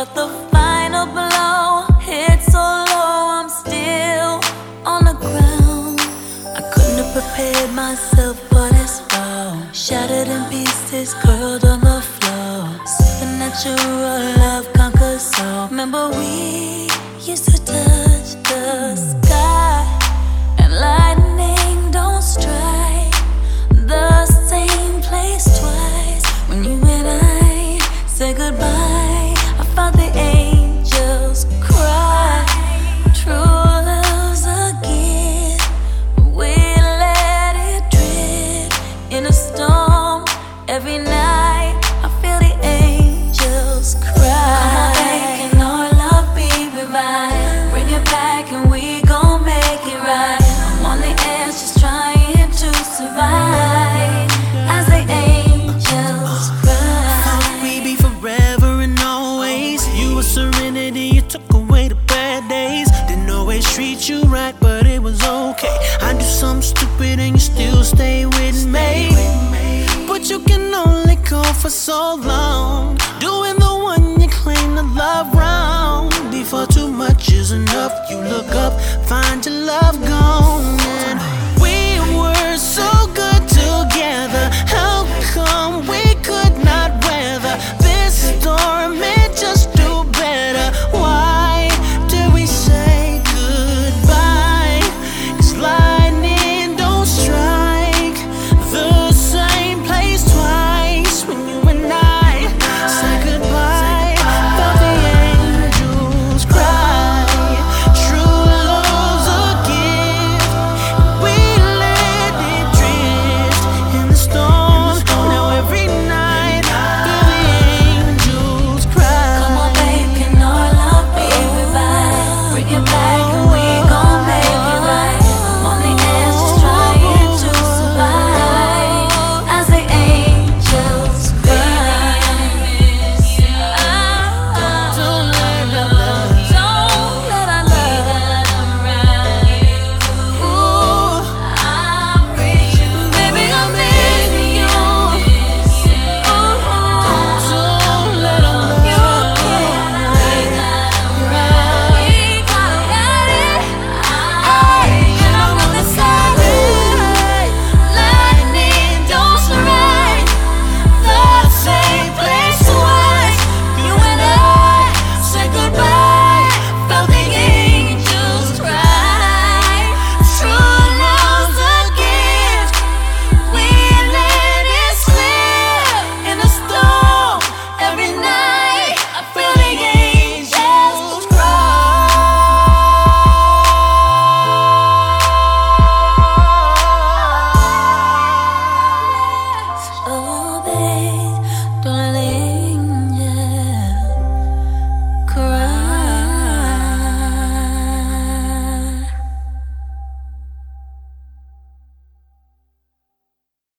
but the final blow hit so low, I'm still on the ground. I couldn't have prepared myself for this fall. Shattered in pieces, curled on the floor. Supernatural love conquers all. Remember we used to touch the sky, and lightning don't strike the same place twice. When you and I said goodbye, I felt the angels cry. True love's a gift, we let it drift in a storm. Every night I feel the angels cry. Come on, can our love be revived? Bring it back and we gon' make it right. I'm on the edge just trying to survive as the angels cry. Thought we'd be forever and always. You were serenity, you took away the bad days. Didn't always treat you right, but it was okay. I do something stupid and you still stay with me. But you can only go for so long.